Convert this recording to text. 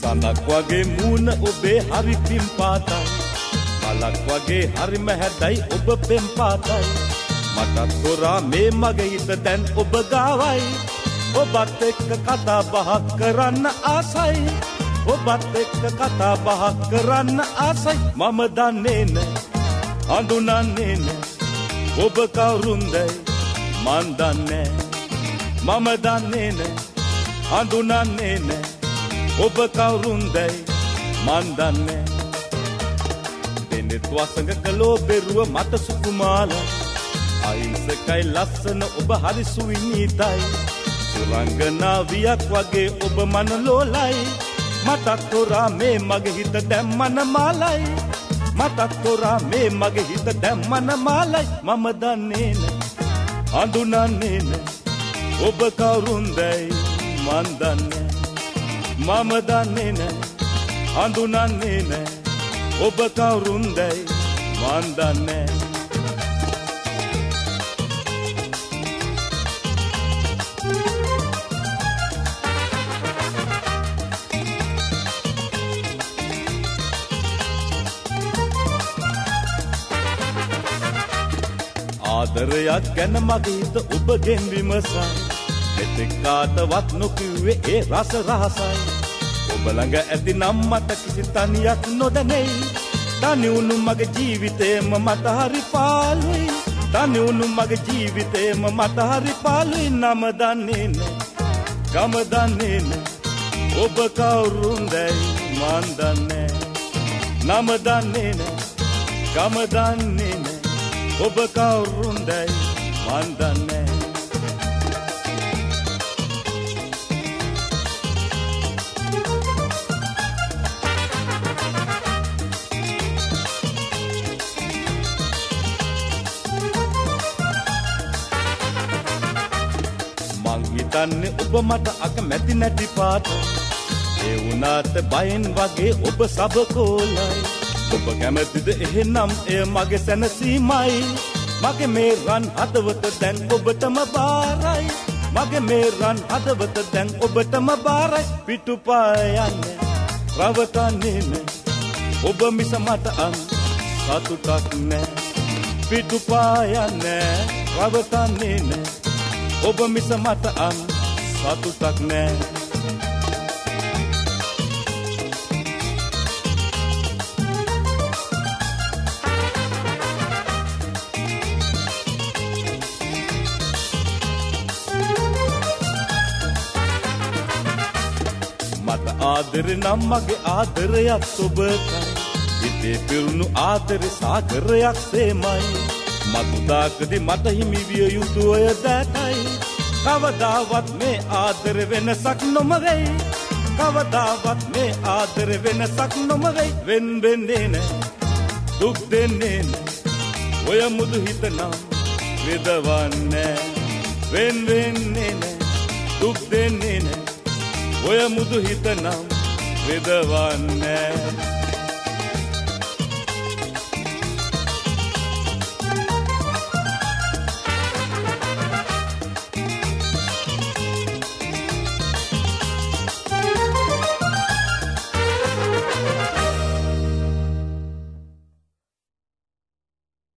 සඳක් වගේ මූණ ඔබේ හරි පිම් පාතයි මලක් වගේ හරි මැහැදයි ඔබ පෙම් පාතයි මටත් තොරා මේ මගේ හිත දැන් ඔබ ගාවයි ඔබත් එක්ක කතා බහක් කරන්න ආසයි ඔබත් එක්ක කතා බහක් කරන්න ආසයි මම දන්නේ නෑ හඳුනන්නේ නෑ ඔබ කවුරුන්දයි මන් දන්නේ මම දන්නේ නෑ හඳුනන්නේ නෑ ඔබ කවුරුන්දයි මන් දන්නේ දෙනෙත් වසඟ කළෝ බෙරුව මට සුකුමාල අයිසකයි ලස්සන ඔබ හරි සුවිනීතයි සුරංගනාවියක් වගේ ඔබ මන ලෝලයි මටත් තොරා මේ මගේ හිත දැම්මන මාලයි මටත් තොරා මේ මගේ හිත දැම්මන මාලයි මම දන්නේ නෑ හඳුනන්නේ නෑ ඔබ කවුරුන්දයි මන් දන්නේ මම දන්නේ නෑ හඳුනන්නේ නෑ ඔබ කවුරුන්දයි මන් දන්නේ ආදරයක් ගැන මගේ හිත ඔබගෙන් විමසයි මෙතෙක් කාටවත් නොකිව්වේ ඒ රස රහසයි ඔබ ළඟ ඇති නම් මට කිසි තනියක් නොදැනෙයි තනි වුණු මගේ ජීවිතේම මට හරි පාළුයි තනි වුණු මගේ ජීවිතේම මට හරි පාළුයි නම දන්නේ නෑ ගම දන්නේ නෑ ඔබ කවුරුන්දයි මන් දන්නේ නම දන්නේ නෑ ගම දන්නේ නෑ ඔබ කවුරුන්දයි මන් දන්නේ මං හිතන්නේ ඔබ මට අකමැති නැති පාට ඒ වුණාට බයෙන් වගේ ඔබ සබකෝලයි ඔබ කැමතිද එහෙනම් එය මගේ සැනසීමයි මගේ මේ රන් හදවත දැන් ඔබටම බාරයි මගේ මේ රන් හදවත දැන් ඔබටම බාරයි පිටුපා යන්නේ රවටන්නේ නෑ ඔබ මිස මට අන් සතුටක් නෑ පිටුපා යන්නේ රවටන්නේ නෑ ඔබ මිස මට අන් සතුටක් නෑ මට ආදරේ නම් මගේ ආදරයක් ඔබටයි හිතේ පිරුණු ආදරේ සාගරයක් සේමයි මතුදාකදී මට හිමි විය යුතු ඔය දැතයි කවදාවත් මේ ආදරේ වෙනසක් නොම වෙයි කවදාවත් මේ ආදරේ වෙනසක් නොම වෙයි වෙන් වෙන්නේ නෑ දුක් දෙන්නේ නෑ ඔය මුදු හිත නම් විදවන්නේ වෙන් වෙන්නේ නෑ දුක් දෙන්නේ නෑ ඔය මුදු හිත නම් විදවන්නේ